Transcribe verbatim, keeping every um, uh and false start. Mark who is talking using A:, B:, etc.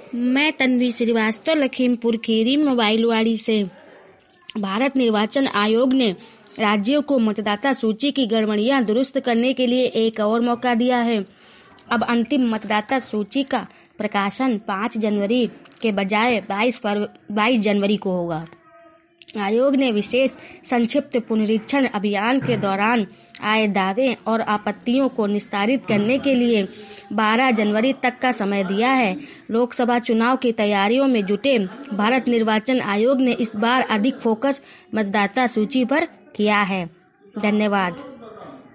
A: मैं तन्वी श्रीवास्तव लखीमपुर खीरी मोबाइलवाड़ी से। भारत निर्वाचन आयोग ने राज्यों को मतदाता सूची की गड़बड़ियां दुरुस्त करने के लिए एक और मौका दिया है। अब अंतिम मतदाता सूची का प्रकाशन पाँच जनवरी के बजाय बाईस जनवरी को होगा। आयोग ने विशेष संक्षिप्त पुनरीक्षण अभियान के दौरान आए दावे और आपत्तियों को निस्तारित करने के लिए बारह जनवरी तक का समय दिया है। लोकसभा चुनाव की तैयारियों में जुटे भारत निर्वाचन आयोग ने इस बार अधिक फोकस मतदाता सूची पर किया है। धन्यवाद।